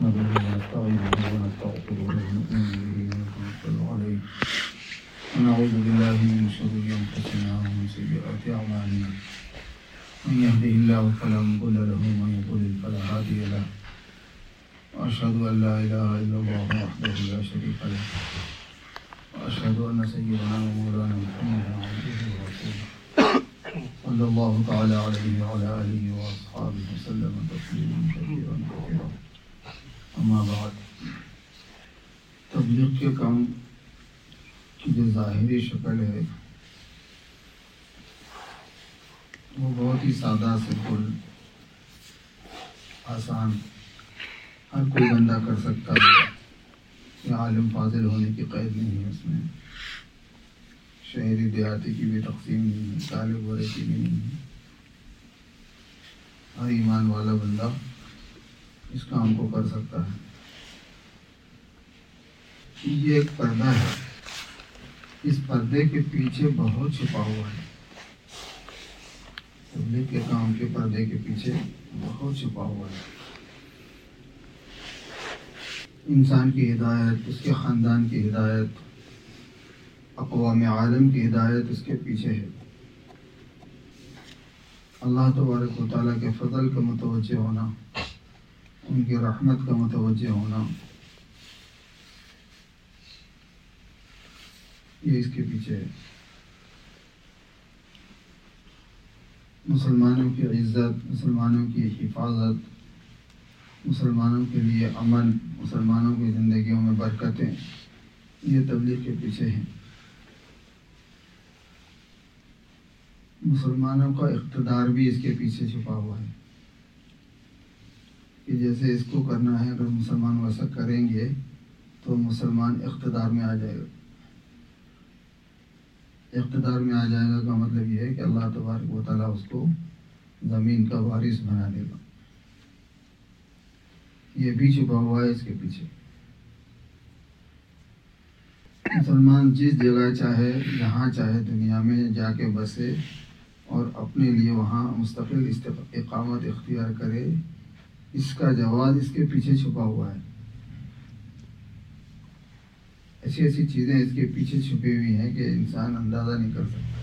نحمده ونستعينه ونستغفره ونؤمن به ونتوكل عليه ونعوذ بالله من شرور أنفسنا ومن سيئات أعمالنا من يهده الله فلا مضل له ومن يضلل فلا هادي له وأشهد أن لا إله إلا الله وحده لا شريك له وأشهد أن سيدنا ومولانا محمدا عبده ورسوله صلى الله تعالى عليه وعلى آله وأصحابه وسلم تسليما كثيرا كثيرا اما بعد تبلیغ کے کام کی جو ظاہری شکل ہے وہ بہت ہی سادہ سمپل آسان ہر کوئی بندہ کر سکتا ہے. یہ عالم فاضل ہونے کی قید نہیں ہے، اس میں شہری دیہاتی کی بھی تقسیم نہیں ہے، طالب ورے کی بھی نہیں ہے. ہر ایمان والا بندہ اس کام کو کر سکتا ہے. یہ ایک پردہ ہے، اس پردے کے پیچھے بہت چھپا ہوا ہے. تبلیغ کے کام کے پردے کے پیچھے بہت چھپا ہوا ہے. انسان کی ہدایت، اس کے خاندان کی ہدایت، اقوام عالم کی ہدایت اس کے پیچھے ہے. اللہ تبارک و تعالیٰ کے فضل کا متوجہ ہونا، ان کی رحمت کا متوجہ ہونا، یہ اس کے پیچھے ہے. مسلمانوں کی عزت، مسلمانوں کی حفاظت، مسلمانوں کے لیے امن، مسلمانوں کی زندگیوں میں برکتیں، یہ تبلیغ کے پیچھے ہیں. مسلمانوں کا اقتدار بھی اس کے پیچھے چھپا ہوا ہے کہ جیسے اس کو کرنا ہے، اگر مسلمان ویسا کریں گے تو مسلمان اقتدار میں آ جائے گا. اقتدار میں آ جائے گا کا مطلب یہ ہے کہ اللہ تبارک و تعالیٰ اس کو زمین کا وارث بنا دے گا. یہ بھی چھپا ہوا ہے اس کے پیچھے. مسلمان جس جگہ چاہے، جہاں چاہے دنیا میں جا کے بسے اور اپنے لیے وہاں مستقل اقامت اختیار کرے، اس کا جواز اس کے پیچھے چھپا ہوا ہے. ایسی ایسی چیزیں اس کے پیچھے چھپی ہوئی ہیں کہ انسان اندازہ نہیں کر سکتا.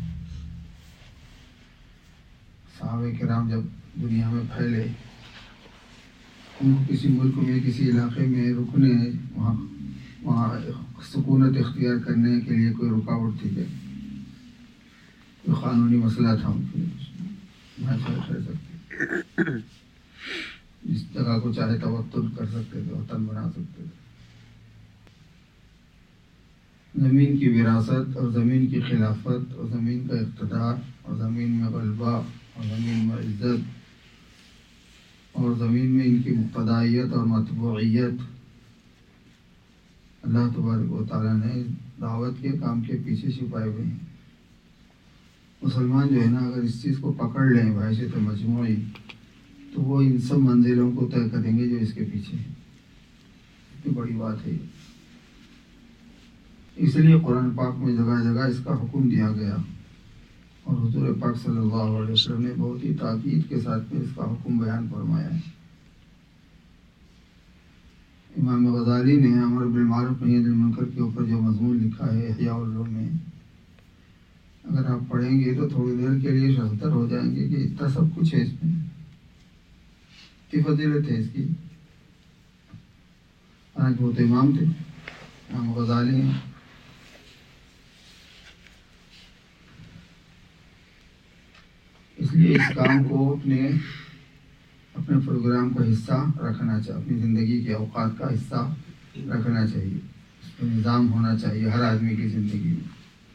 صحابہ کرام جب دنیا میں پھیلے، ان کو کسی ملک میں، کسی علاقے میں رکنے، وہاں سکونت اختیار کرنے کے لیے کوئی رکاوٹ تھی کہ کوئی قانونی مسئلہ تھا ان کے لیے نہ رہ سکتے، جس جگہ کو چاہے توتن کر سکتے تھے، وطن بنا سکتے تھے. زمین کی وراثت اور زمین کی خلافت اور زمین کا اقتدار اور زمین میں غلبہ اور زمین میں عزت اور زمین میں ان کی مقتدائیت اور مطبوعیت، اللہ تبارک و تعالیٰ نے دعوت کے کام کے پیچھے چھپائے ہوئے ہیں. مسلمان جو ہے نا، اگر اس چیز کو پکڑ لیں بحیثیت مجموعی، تو وہ ان سب منزلوں کو طے کریں گے جو اس کے پیچھے ہیں. اتنی بڑی بات ہے یہ. اس لیے قرآن پاک میں جگہ جگہ اس کا حکم دیا گیا، اور حضور پاک صلی اللہ علیہ وسلم نے بہت ہی تاکید کے ساتھ میں اس کا حکم بیان فرمایا ہے. امام غزالی نے امر بالمعروف نہی عن المنکر کے اوپر جو مضمون لکھا ہے احیاء العلوم میں، اگر آپ پڑھیں گے تو تھوڑی دیر کے لیے شرطر ہو جائیں گے کہ اتنا سب کچھ ہے اس میں، اتنی فضیلت ہے اس کی. حالانکہ وہ تو امام تھے، امام غزالی ہیں. اس لیے اس کام کو اپنے پروگرام کا حصہ رکھنا چاہیے، اپنی زندگی کے اوقات کا حصہ رکھنا چاہیے. اس پہ نظام ہونا چاہیے ہر آدمی کی زندگی میں.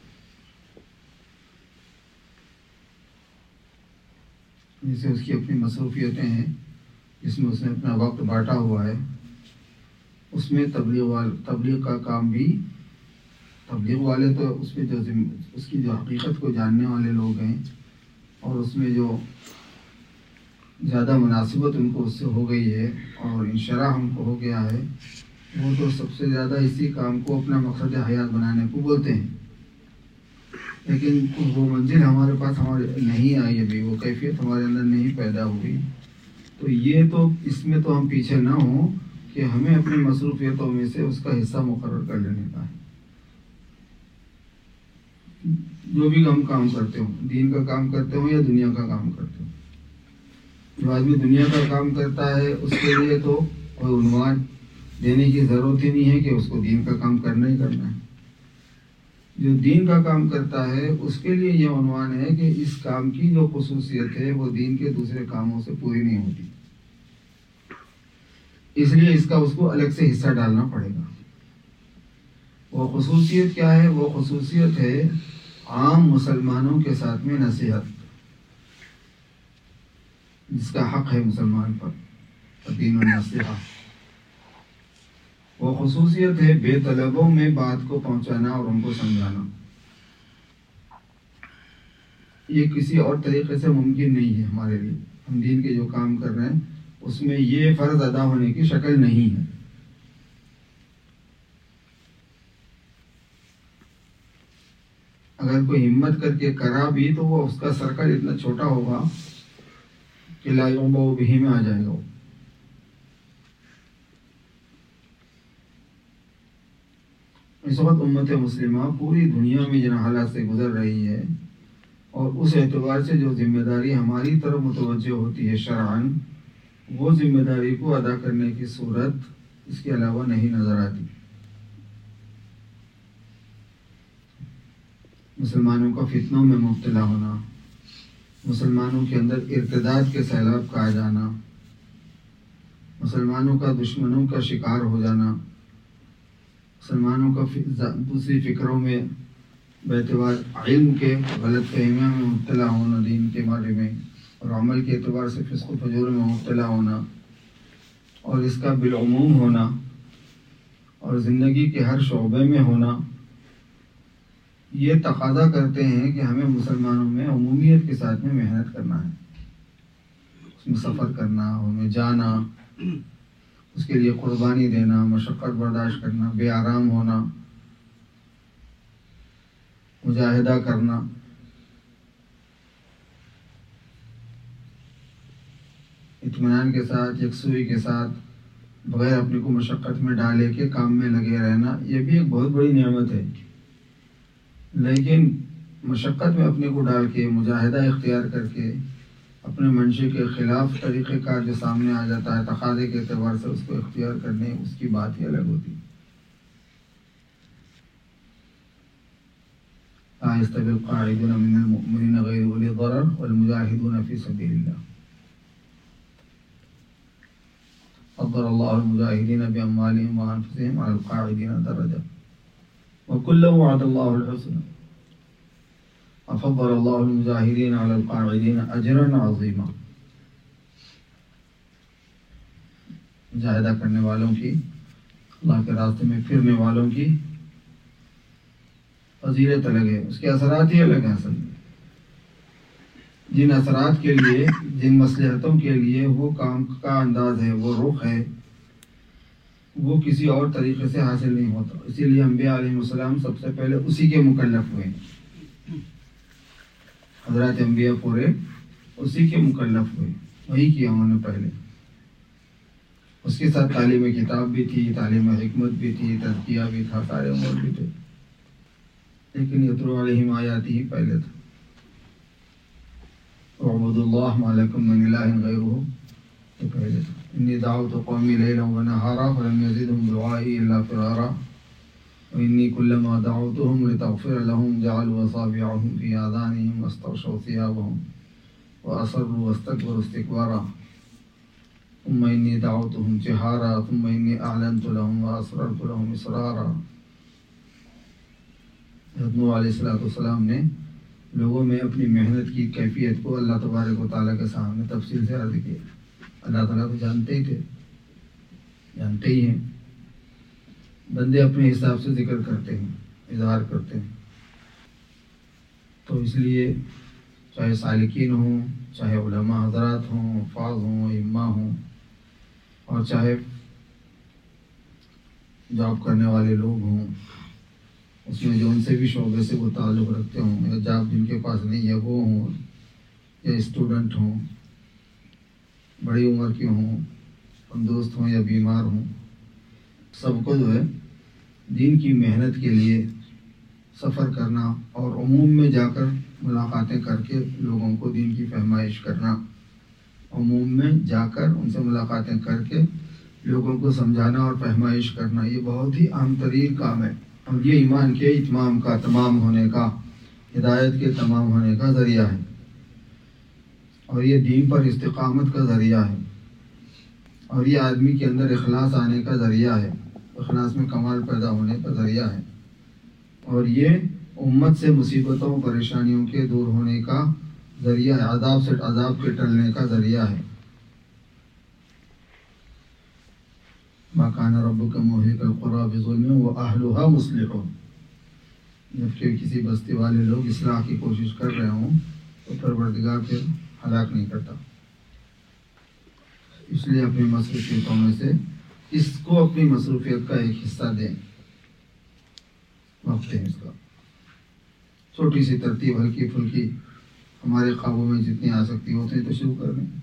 جیسے اس کی اپنی مصروفیتیں ہیں، جس میں اس نے اپنا وقت بانٹا ہوا ہے، اس میں تبلیغ کا کام بھی، تبلیغ والے تو اس میں اس کی جو حقیقت کو جاننے والے لوگ ہیں، اور اس میں جو زیادہ مناسبت ان کو اس سے ہو گئی ہے اور انشراح ان کو ہو گیا ہے، وہ تو سب سے زیادہ اسی کام کو اپنا مقصد حیات بنانے کو بولتے ہیں. لیکن وہ منزل ہمارے پاس نہیں آئی ابھی، وہ کیفیت ہمارے اندر نہیں پیدا ہوئی. تو یہ تو اس میں تو ہم پیچھے نہ ہوں، کہ ہمیں اپنی مصروفیتوں میں سے اس کا حصہ مقرر کر لینے کا ہے. جو بھی ہم کام کرتے ہوں، دین کا کام کرتے ہوں یا دنیا کا کام کرتے ہوں. جو آدمی دنیا کا کام کرتا ہے اس کے لیے تو کوئی عنوان دینے کی ضرورت ہی نہیں ہے کہ اس کو دین کا کام کرنا ہی کرنا ہے. جو دین کا کام کرتا ہے اس کے لیے یہ عنوان ہے کہ اس کام کی جو خصوصیت ہے وہ دین کے دوسرے کاموں سے پوری نہیں ہوتی، اس لیے اس کا اس کو الگ سے حصہ ڈالنا پڑے گا. وہ خصوصیت کیا ہے؟ وہ خصوصیت ہے عام مسلمانوں کے ساتھ میں نصیحت، جس کا حق ہے مسلمان پر، دین النصیحہ. وہ خصوصیت ہے بے طلبوں میں بات کو پہنچانا اور ان کو سمجھانا. یہ کسی اور طریقے سے ممکن نہیں ہے ہمارے لیے. ہم دین کے جو کام کر رہے ہیں اس میں یہ فرض ادا ہونے کی شکل نہیں ہے. اگر کوئی ہمت کر کے کرا بھی تو وہ اس کا سرکل اتنا چھوٹا ہوگا کہ لا ينبع بہ میں آ جائے گا. اس وقت امت مسلمہ پوری دنیا میں جن حالات سے گزر رہی ہے، اور اس اعتبار سے جو ذمہ داری ہماری طرف متوجہ ہوتی ہے شرعاً، وہ ذمہ داری کو ادا کرنے کی صورت اس کے علاوہ نہیں نظر آتی. مسلمانوں کا فتنوں میں مبتلا ہونا، مسلمانوں کے اندر ارتداد کے سیلاب کا آ جانا، مسلمانوں کا دشمنوں کا شکار ہو جانا، مسلمانوں کا دوسری فکروں میں باعتبار علم کے غلط فہمیوں میں مبتلا ہونا دین کے بارے میں، اور عمل کے اعتبار سے فسق و فجور میں مبتلا ہونا، اور اس کا بالعموم ہونا، اور زندگی کے ہر شعبے میں ہونا، یہ تقاضا کرتے ہیں کہ ہمیں مسلمانوں میں عمومیت کے ساتھ میں محنت کرنا ہے. اس میں سفر کرنا، ہمیں جانا، اس کے لیے قربانی دینا، مشقت برداشت کرنا، بے آرام ہونا، مجاہدہ کرنا. اطمینان کے ساتھ، یکسوئی کے ساتھ، بغیر اپنے کو مشقت میں ڈالے کے کام میں لگے رہنا، یہ بھی ایک بہت بڑی نعمت ہے. لیکن مشقت میں اپنے کو ڈال کے، مجاہدہ اختیار کر کے، اپنے منشے کے خلاف طریقہ کار جو سامنے آ جاتا ہے تقاضے کے اعتبار سے، اس کو اختیار کرنے، اس کی بات ہی الگ ہوتی ہے. لا يستوي القاعدون من المؤمنين غير أولي الضرر والمجاهدون في سبيل الله فضل الله المجاهدين بأموالهم وأنفسهم على القاعدين درجة وكلا وعد الله الحسنى وفضل الله المجاهدين على القاعدين أجرا عظيما. مجاہدہ کرنے والوں کی، اللہ کے راستے میں پھرنے والوں کی فضیلت الگ ہے، اس کے اثرات ہی الگ ہیں. اصل میں جن اثرات کے لیے، جن مصلحتوں کے لیے وہ کام کا انداز ہے، وہ رخ ہے، وہ کسی اور طریقے سے حاصل نہیں ہوتا. اسی لیے انبیاء علیہ السلام سب سے پہلے اسی کے مکلف ہوئے. حضرات انبیاء پورے اسی کے مکلف ہوئے، وہی کیا انہوں نے پہلے. اس کے ساتھ تعلیم کتاب بھی تھی، تعلیم حکمت بھی تھی، تزکیہ بھی تھا، سارے امور بھی تھے. لیکن یتلو علیہم آیاتہ ہی پہلے تھا. اعبدوا اللہ ما لکم من الہ غیرہ یہ پہلے تھا. انی دعوت قومی لیلا ونہارا فلم یزدہم دعائی الا فرارا وانی کلما دعوتہم لتغفر لہم جعلوا اصابعہم فی آذانہم واستغشوا ثیابہم واصروا واستکبروا استکبارا ثم انی دعوتہم جہارا ثم انی اعلنت لہم واسررت لہم اسرارا. حضرت نوح علیہ السلام نے لوگوں میں اپنی محنت کی کیفیت کو اللہ تبارک و تعالیٰ کے سامنے تفصیل سے عرض کیا. اللہ تعالیٰ تو جانتے ہی تھے، جانتے ہی ہیں. بندے اپنے حساب سے ذکر کرتے ہیں، اظہار کرتے ہیں. تو اس لیے چاہے سالکین ہوں، چاہے علماء حضرات ہوں، حفاظ ہوں، ائمہ ہوں، اور چاہے جاب کرنے والے لوگ ہوں، اس میں جو ان سے بھی شعبے سے وہ تعلق رکھتے ہوں، یا جاب جن کے پاس نہیں ہے وہ ہوں، یا اسٹوڈنٹ ہوں، بڑی عمر کے ہوں، تندرست ہوں یا بیمار ہوں، سب کو جو ہے دین کی محنت کے لیے سفر کرنا اور عموم میں جا کر ملاقاتیں کر کے لوگوں کو دین کی فہمائش کرنا، عموم میں جا کر ان سے ملاقاتیں کر کے لوگوں کو سمجھانا اور فہمائش کرنا، یہ بہت ہی اہم ترین کام ہے، اور یہ ایمان کے اتمام کا، تمام ہونے کا، ہدایت کے تمام ہونے کا ذریعہ ہے، اور یہ دین پر استقامت کا ذریعہ ہے، اور یہ آدمی کے اندر اخلاص آنے کا ذریعہ ہے، اخلاص میں کمال پیدا ہونے کا ذریعہ ہے، اور یہ امت سے مصیبتوں پریشانیوں کے دور ہونے کا ذریعہ ہے، عذاب کے ٹلنے کا ذریعہ ہے۔ ما کان ربک مہلک القری بظلم واہلھا مصلحون، جب کہ کسی بستی والے لوگ اصلاح کی کوشش کر رہے ہوں تو پروردگار پھر ہلاک نہیں کرتا۔ اس لیے اپنی مصروفیتوں میں سے اس کو اپنی مصروفیت کا ایک حصہ دیں، وقت ہے اس کا، چھوٹی سی ترتیب ہلکی پھلکی ہمارے قابو میں جتنی آ سکتی ہوتی تو شروع کر دیں،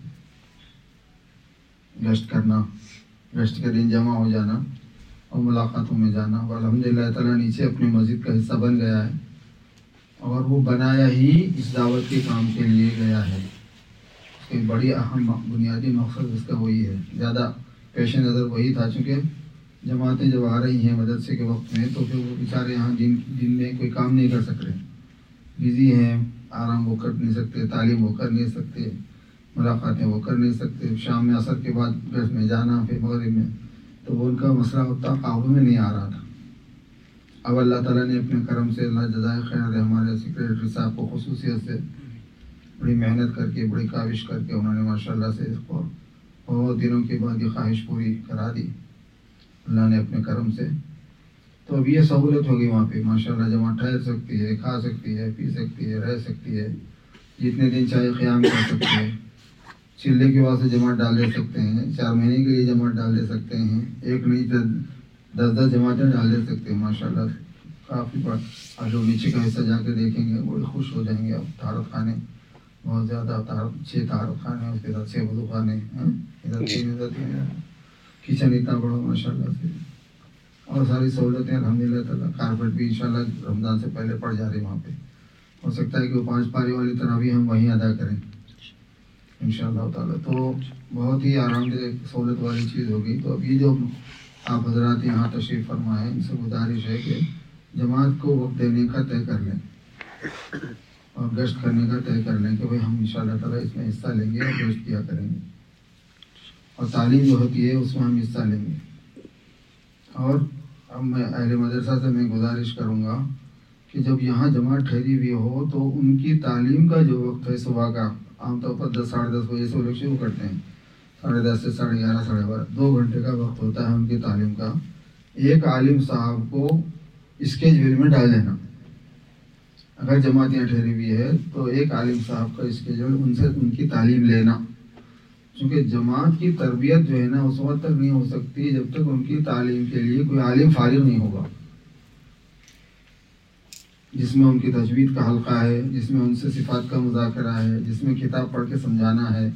گشت کرنا، گشت کے دن جمع ہو جانا اور ملاقاتوں میں جانا، اور الحمدللہ تعالیٰ نیچے اپنی مسجد کا حصہ بن گیا ہے، اور وہ بنایا ہی اس دعوت کے کام کے لیے گیا ہے، اس کی بڑی اہم بنیادی مقصد اس کا وہی ہے، زیادہ پیش نظر وہی تھا، چونکہ جماعتیں جب آ رہی ہیں مدرسے کے وقت میں تو پھر وہ بیچارے یہاں دن میں کوئی کام نہیں کر سک رہے، بزی ہیں، آرام وہ کر نہیں سکتے، تعلیم وہ کر نہیں سکتے، ملاقاتیں وہ کر نہیں سکتے، شام میں عصر کے بعد گھر میں جانا، پھر مغرب میں، تو وہ ان کا مسئلہ اتنا قابو میں نہیں آ رہا تھا۔ اب اللہ تعالیٰ نے اپنے کرم سے، اللہ جزائے خیر دے، ہمارے سیکریٹری صاحب کو خصوصیت سے بڑی محنت کر کے، بڑی کاوش کر کے انہوں نے ماشاءاللہ سے اس کو بہت دنوں کے بعد یہ خواہش پوری کرا دی اللہ نے اپنے کرم سے۔ تو اب یہ سہولت ہوگی وہاں پہ ماشاءاللہ، جماعت ٹھہر سکتی ہے، کھا سکتی ہے، پی سکتی ہے، رہ سکتی ہے، جتنے دن چاہے قیام کر سکتی ہے، چلے کے واسطے جماعت ڈال دے سکتے ہیں، 4 مہینے کے لیے جماعت ڈال دے سکتے ہیں، ایک نہیں 10 جماعتیں ڈال دے سکتے ہیں ماشاءاللہ، کافی بڑا۔ اور جو نیچے کا حصہ جا کے دیکھیں گے بڑے خوش ہو جائیں گے، اب طہارت خانے بہت زیادہ، 6 طہارت خانے، اس کے ساتھ 6 وضو خانے، ادھر 3 کچن اتنا بڑا ماشاءاللہ سے، اور ساری سہولتیں الحمدللہ تعالیٰ، کارپیٹ بھی انشاءاللہ رمضان سے پہلے پڑ جا رہی وہاں پہ، ہو سکتا ہے کہ وہ 5 پاری والی تراویح ہم وہیں ادا کریں انشاءاللہ تعالیٰ، تو بہت ہی آرام دہ سہولت والی چیز ہوگی۔ تو اب یہ جو آپ حضرات یہاں تشریف فرمائیں، ان سے گزارش ہے کہ جماعت کو وقت دینے کا طے کر لیں اور گشت کرنے کا طے کر لیں کہ بھئی ہم انشاءاللہ تعالیٰ اس میں حصہ لیں گے اور گشت کیا کریں گے، اور تعلیم جو ہوتی ہے اس میں ہم حصہ لیں گے۔ اور اب میں اہل مدرسہ سے میں گزارش کروں گا کہ جب یہاں جماعت ٹھہری ہوئی ہو تو ان کی تعلیم کا جو وقت ہے صبح کا، عام طور پر 10 ساڑھے 10 بجے سے وہ لوگ شروع کرتے ہیں، 10:30 سے 11:30 ساڑھے 12، 2 گھنٹے کا وقت ہوتا ہے ان کی تعلیم کا۔ ایک عالم صاحب کو اسکیجول میں ڈال دینا، اگر جماعت یہاں ٹھہری ہوئی ہے تو ایک عالم صاحب کا اسکیجول، ان سے ان کی تعلیم لینا، کیونکہ جماعت کی تربیت جو ہے نا اس وقت تک نہیں ہو سکتی جب تک ان کی تعلیم کے لیے کوئی عالم فارغ نہیں ہوگا، جس میں ان کی تجوید کا حلقہ ہے، جس میں ان سے صفات کا مذاکرہ ہے، جس میں کتاب پڑھ کے سمجھانا ہے،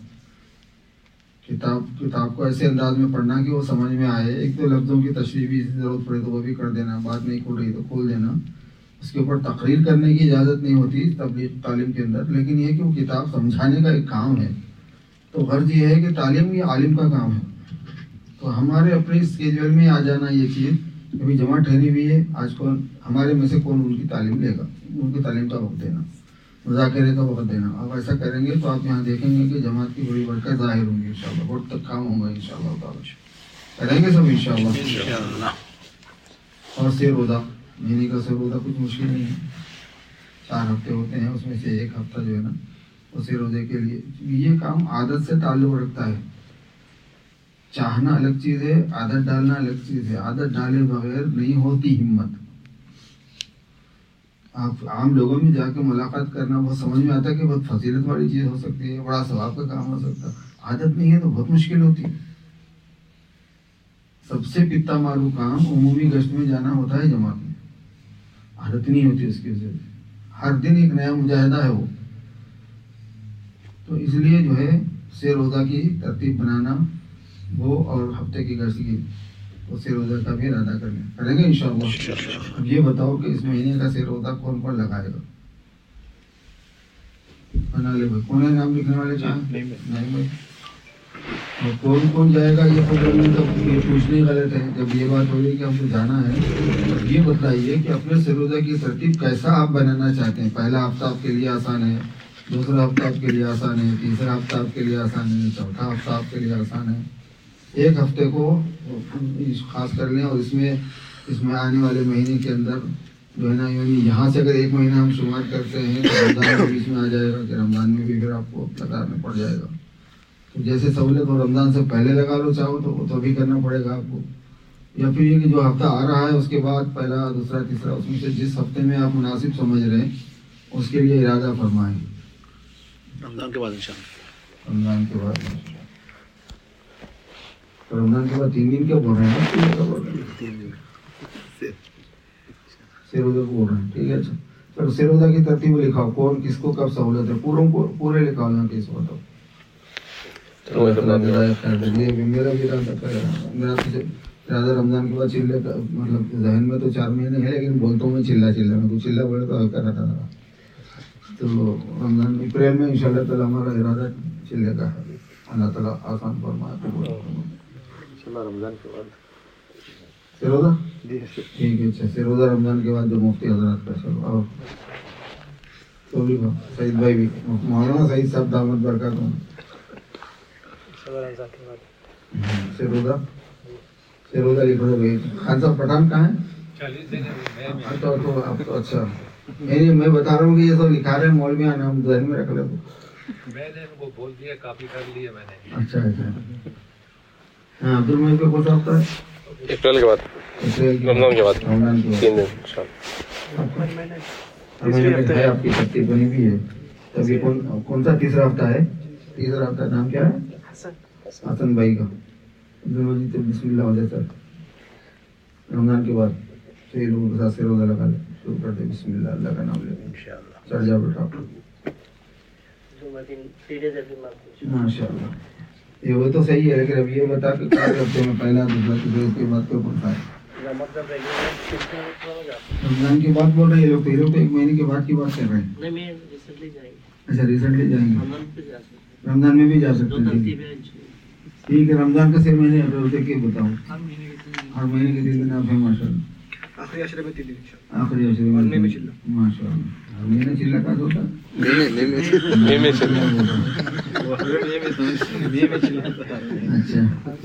کتاب کو ایسے انداز میں پڑھنا کہ وہ سمجھ میں آئے، ایک تو لفظوں کی تشریح بھی ضرورت پڑے تو وہ بھی کر دینا، بات نہیں کھل رہی تو کھول دینا، اس کے اوپر تقریر کرنے کی اجازت نہیں ہوتی تبلیغ تعلیم کے اندر، لیکن یہ کہ وہ کتاب سمجھانے کا ایک کام ہے، تو غرض یہ ہے کہ تعلیم یہ عالم کا کام ہے۔ تو ہمارے اپنے اسکیجول میں آ جانا یہ چیز کہ بھائی جماعت ٹھہری ہوئی ہے، آج کون ہمارے میں سے کون ان کی تعلیم لے گا، ان کی تعلیم کا وقت دینا، مذاکرے کا وقت دینا۔ آپ ایسا کریں گے تو آپ یہاں دیکھیں گے کہ جماعت کی بڑی برکت ظاہر ہوں گی انشاءاللہ، بہت تک کام ہوگا انشاءاللہ تعالیٰ، کریں گے سب انشاءاللہ۔ اور سے روزہ، مہینے کا سے روزہ کچھ مشکل نہیں ہے، 4 ہفتے ہوتے ہیں، اس میں سے ایک ہفتہ جو ہے نا اسے روزے کے لیے، یہ کام عادت سے تعلق رکھتا ہے، چاہنا الگ چیز ہے، عادت ڈالنا الگ چیز ہے، عادت ڈالے بغیر نہیں ہوتی ہمت۔ آپ عام لوگوں میں جا کے ملاقات کرنا بہت سمجھ میں آتا ہے کہ بہت فضیلت والی چیز ہو سکتی ہے، بڑا ثواب کا کام ہو سکتا ہے، عادت نہیں ہے تو بہت مشکل ہوتی ہے۔ سب سے پتا مارو کام عمومی گشت میں جانا ہوتا ہے جماعت میں، عادت نہیں ہوتی اس کی وجہ سے، ہر دن ایک نیا مجاہدہ ہے وہ، تو اس لیے جو ہے سے روزہ کی ترتیب بنانا وہ، اور ہفتے کی گشت کی اس سے روزہ کا بھی ارادہ کریں گے انشاءاللہ. اب یہ بتاؤ کہ اس مہینے کا سے روزہ کون کون لگائے گا؟ کون ہے نام لکھنے والے؟ نہیں بھائی. اور کون کون جائے گا یہ پوچھنے غلط ہے. جب یہ بات ہو رہی کہ ہم کو جانا ہے، یہ بتائیے کہ اپنے سے روزہ کی ترتیب کیسا آپ بنانا چاہتے ہیں. پہلا ہفتہ آپ کے لیے آسان ہے، دوسرا ہفتہ آپ کے لیے آسان ہے، تیسرا ہفتہ آپ کے لیے آسان ہے، چوتھا ہفتہ آپ کے لیے آسان ہے. ایک ہفتے کو خاص کر لیں، اور اس میں آنے والے مہینے کے اندر جو ہے نا، یہاں سے اگر ایک مہینہ ہم شمار کرتے ہیں تو رمضان کے بیچ میں آ جائے گا کہ رمضان میں بھی پھر آپ کو لگانا پڑ جائے گا. تو جیسے سہولت ہو رمضان سے پہلے لگا لو چاہو تو وہ تو بھی کرنا پڑے گا آپ کو، یا پھر یہ کہ جو ہفتہ آ رہا ہے اس کے بعد پہلا دوسرا تیسرا، اس میں سے جس ہفتے میں آپ مناسب سمجھ رہے ہیں اس کے لیے ارادہ فرمائیں. رمضان کے بعد انشاءاللہ. رمضان کے بعد رمضان کے بعد 3 دن کیا بول رہے ہیں؟ سے روزہ بول رہے ہیں. ٹھیک ہے. اچھا چلو سے روزہ کی ترتیب لکھاؤ، کون کس کو کب سہولت ہے، پورے لکھاؤ یہاں کس کو. میرا بھی ارادہ رمضان کے بعد چلے کا، مطلب ذہن میں تو 4 مہینے ہے لیکن بولتا ہوں میں چلا میں کو چلا بولے تو ہلکا رہتا تھا. تو رمضان اپریل میں انشاءاللہ تعالیٰ ہمارا ارادہ چلے کا ہے. اللہ تعالیٰ آسان فرمائے. رمضان کے بعد سے روزہ ٹھیک ہے. اچھا سے روزہ رمضان کے بعد جو مفتی حضرات کا. چلو اور تو بھی سعید بھائی بھی، مولانا سعید صاحب دامت برکات ہوں. سے روزہ لکھو گے. خان صاحب پٹھان کہاں ہے؟ تو آپ تو اچھا میں بتا رہا ہوں کہ یہ سب لکھا رہے ہیں مولویان، ہم ذہن میں رکھ لیں. میں نے ان کو بول دیا، کافی کر لیا میں نے. اچھا اچھا. ہاں عبد المجید کو کون سا ہفتہ ہے؟ اپریل کے بعد، رمضان کے بعد 3 دن ہے. آپ کی ترتیب بنی ہوئی ہے. تبھی کون سا تیسرا ہفتہ ہے؟ تیسرا ہفتہ نام کیا ہے؟ حسن بھائی کا. عبد المجید بسم اللہ علیہ سر. رمضان کے بعد صحیح لوگوں کے ساتھ سے روزہ لگا لیں. شروع کر دیں. بسم اللہ، اللہ کا نام لے. چڑھ جاؤ بیٹا. ماشاء اللہ. یہ وہ تو صحیح ہے لیکن اب یہ بتا کہ ہفتے میں پہلا دوسرا تیسرا اس کے بعد کیوں پڑتا ہے؟ رمضان کے بعد بول رہے ہیں لوگ. یہ لوگ تو 1 مہینے کے بعد کی بات کر رہے ہیں. اچھا ریسنٹلی جائیں گے. رمضان میں بھی جا سکتے ہیں. ٹھیک ہے. رمضان کا 6 مہینے روزے کے بتاؤ. ہر مہینے کے 3 دن آپ ہیں ماشاء اللہ. آخری عشرے میں 3 دن. آخری عشرے میں ماشاء اللہ. مہینے چلا کا ہوتا ہے. اچھا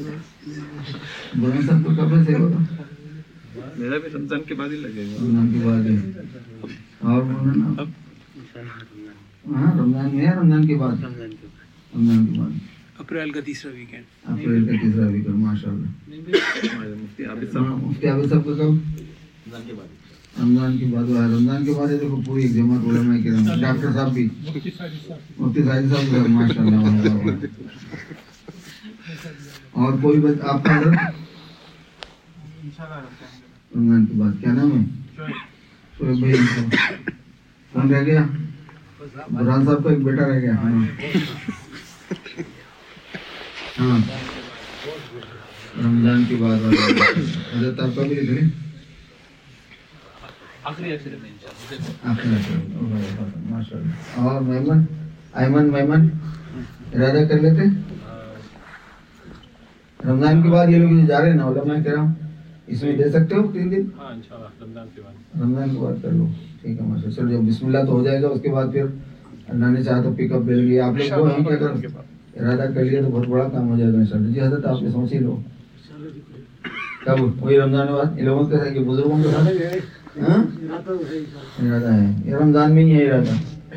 بولیں سب کو کب سے ہوگا؟ میرا بھی رمضان کے بعد ہی لگے گا. رمضان کے بعد ہے. اور مولانا ہاں رمضان میں ہے. رمضان کے بعد اپریل کا تیسرا ویکینڈ. ماشاء اللہ. مفتی عابد صاحب کا کب؟ رمضان کے بعد. رمضان کے بعد دیکھو پوری ایک جماعت علماء کرام. ڈاکٹر صاحب بھی، مفتی سعید صاحب ماشاء اللہ. اور کوئی آپ کا رمضان کے بعد کیا نام ہے؟ شعیب بھائی. کون رہ گیا؟ برہان صاحب کا ایک بیٹا رہ گیا. ہاں رمضان کے بعد حضرت آپ کا بھی لکھ لیں. آخری عشرے میں ماشاء اللہ. اور ایمن ارادہ کر لیتے رمضان کے بعد. یہ لوگ جا رہے ہیں نا علماء کرام، اس میں دے سکتے ہو 3 دن. ہاں انشاءاللہ رمضان کے بعد کر لو. ٹھیک ہے ماشاء اللہ. چلو جب بسم اللہ تو ہو جائے گا، اس کے بعد پھر اللہ نے چاہا تو پک اپ مل گیا. آپ لوگ کو ہم کیا ارادہ کر لیا تو بہت بڑا کام ہو جائے گا انشاءاللہ. جی حضرت آپ نے سوچ ہی لو کب وہی رمضان کے بعد. ان لوگوں کے ساتھ بزرگوں کے ساتھ ارادہ ہے. یہ رمضان میں ہی ہے ارادہ.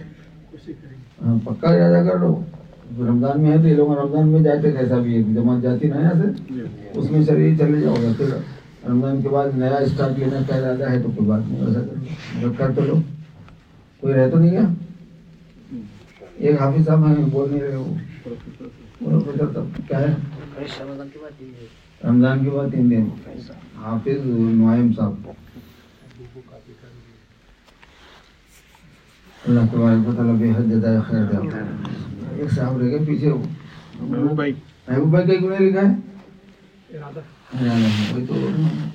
پکا ارادہ کر لو. رمضان میں ہے تو یہ لوگ رمضان میں جاتے کیسا بھی ایک جماعت جاتی نا یہاں سے، اس میں چلے جاؤ گا. پھر رمضان کے بعد نیا اسٹارٹ لینے کا ارادہ ہے تو کوئی بات نہیں. ویسا کر تو لو. کوئی رہ تو نہیں گیا. ایک حافظ صاحب ہیں بول نہیں رہے وہ کیا ہے؟ رمضان کے بعد 3 دن. حافظ نعیم صاحب. اللہ تبارک و تعالیٰ بے حد جزائے خیر دے. ایک صاحب رہ گئے پیچھے. محبوب بھائی کا کیوں نہیں لکھا ہے؟ وہی تو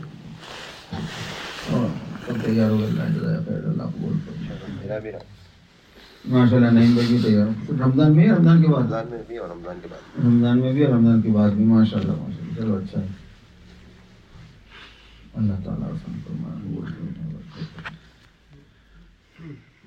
سب تیار ہو گئے. اللہ جزائے خیر, اللہ قبول کرے. میرا بھی ماشاء اللہ. نہیں بھائی تیار رمضان میں, رمضان کے بعد, رمضان میں بھی اور رمضان کے بعد. رمضان میں بھی اور رمضان کے بعد بھی. ماشاء اللہ ماشاء اللہ. چلو اچھا ہے. اللہ تعالیٰ